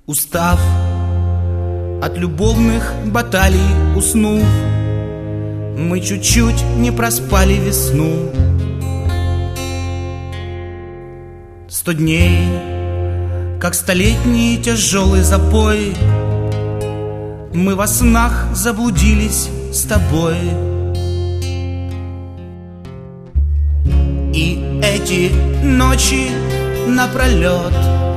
Устав от любовных баталий, уснув, мы чуть-чуть не проспали весну. 100 дней, как столетний тяжелый запой, мы во снах заблудились с тобой. И эти ночи напролет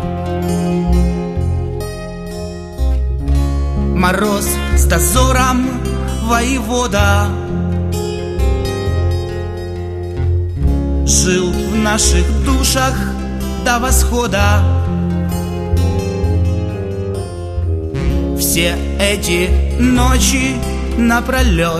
мороз с дозором воевода жил в наших душах до восхода. Все эти ночи напролет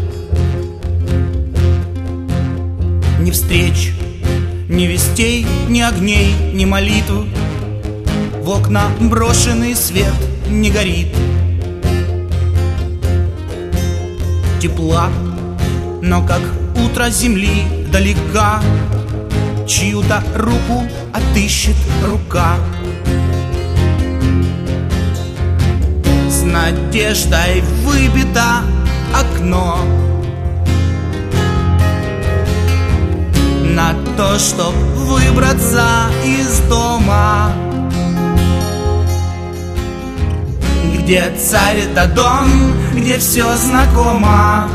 ни встреч, ни вестей, ни огней, ни молитв, в окна брошенный свет не горит. Тепла, но как утро земли далека, чью-то руку отыщет рука. С надеждой выбито окно на то, чтоб выбраться из дома, где царь это дом, где все знакомо.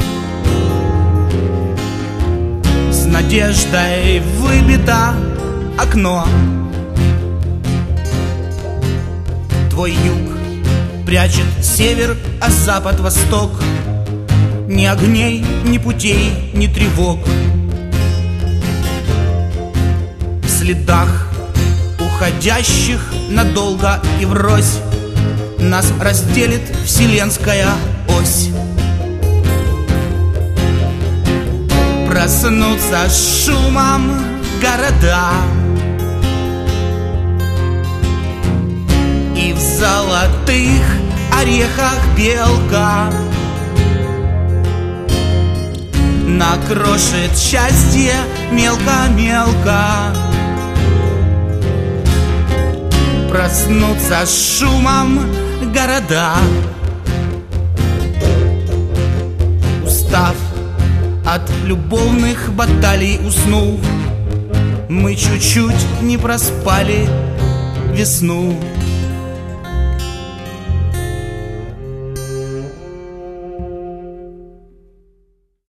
С надеждой выбито окно. Твой юг прячет север, а запад восток. Ни огней, ни путей, ни тревог. В следах уходящих надолго и врозь нас разделит вселенская ось. Проснутся с шумом города, и в золотых орехах белка накрошит счастье мелко-мелко. Проснутся с шумом города. Устав от любовных баталий, уснув, мы чуть-чуть не проспали весну.